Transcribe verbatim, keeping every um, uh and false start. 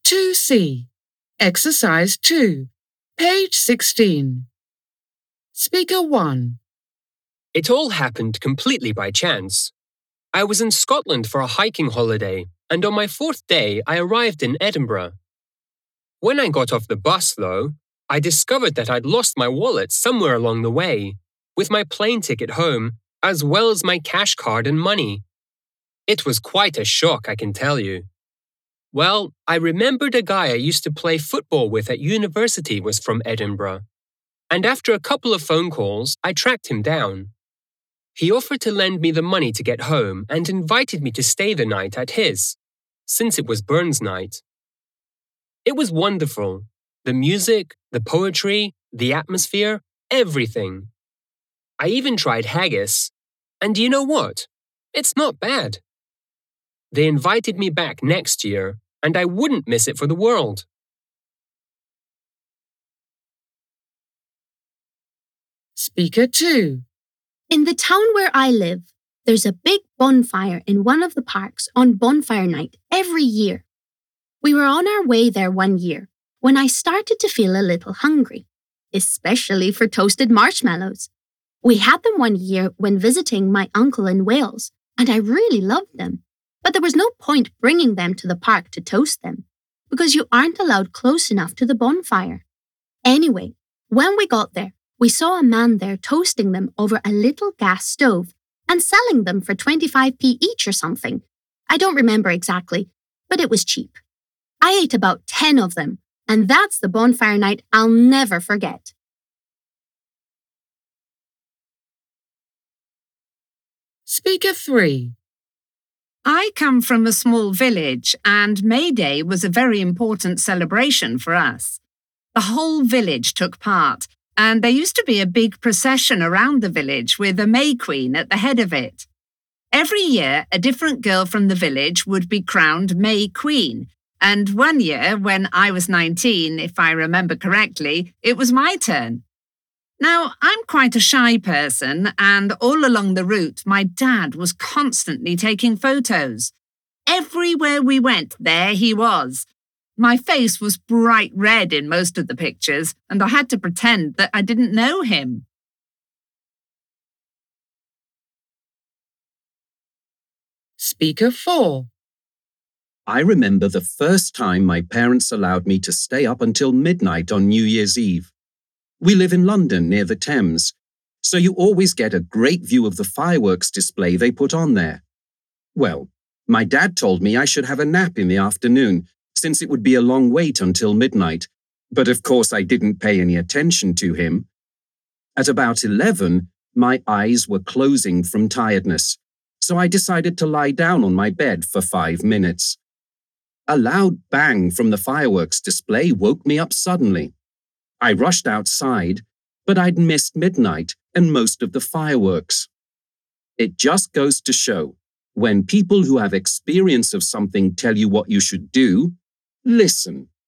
two C. Exercise two. Page sixteen. Speaker one. It all happened completely by chance. I was in Scotland for a hiking holiday, and on my fourth day I arrived in Edinburgh. When I got off the bus, though, I discovered that I'd lost my wallet somewhere along the way, with my plane ticket home, as well as my cash card and money. It was quite a shock, I can tell you. Well, I remembered a guy I used to play football with at university was from Edinburgh, and after a couple of phone calls, I tracked him down. He offered to lend me the money to get home and invited me to stay the night at his, since it was Burns night. It was wonderful. The music, the poetry, the atmosphere, everything. I even tried haggis, and you know what? It's not bad. They invited me back next year, and I wouldn't miss it for the world. Speaker two. In the town where I live, there's a big bonfire in one of the parks on bonfire night every year. We were on our way there one year when I started to feel a little hungry, especially for toasted marshmallows. We had them one year when visiting my uncle in Wales, and I really loved them. But there was no point bringing them to the park to toast them, because you aren't allowed close enough to the bonfire. Anyway, when we got there, we saw a man there toasting them over a little gas stove and selling them for twenty-five p each or something. I don't remember exactly, but it was cheap. I ate about ten of them, and that's the bonfire night I'll never forget. Speaker three. I come from a small village, and May Day was a very important celebration for us. The whole village took part, and there used to be a big procession around the village with a May Queen at the head of it. Every year, a different girl from the village would be crowned May Queen, and one year, when I was nineteen, if I remember correctly, it was my turn. Now, I'm quite a shy person, and all along the route, my dad was constantly taking photos. Everywhere we went, there he was. My face was bright red in most of the pictures, and I had to pretend that I didn't know him. Speaker four. I remember the first time my parents allowed me to stay up until midnight on New Year's Eve. We live in London near the Thames, so you always get a great view of the fireworks display they put on there. Well, my dad told me I should have a nap in the afternoon, since it would be a long wait until midnight, but of course I didn't pay any attention to him. At about eleven, my eyes were closing from tiredness, so I decided to lie down on my bed for five minutes. A loud bang from the fireworks display woke me up suddenly. I rushed outside, but I'd missed midnight and most of the fireworks. It just goes to show, when people who have experience of something tell you what you should do, listen.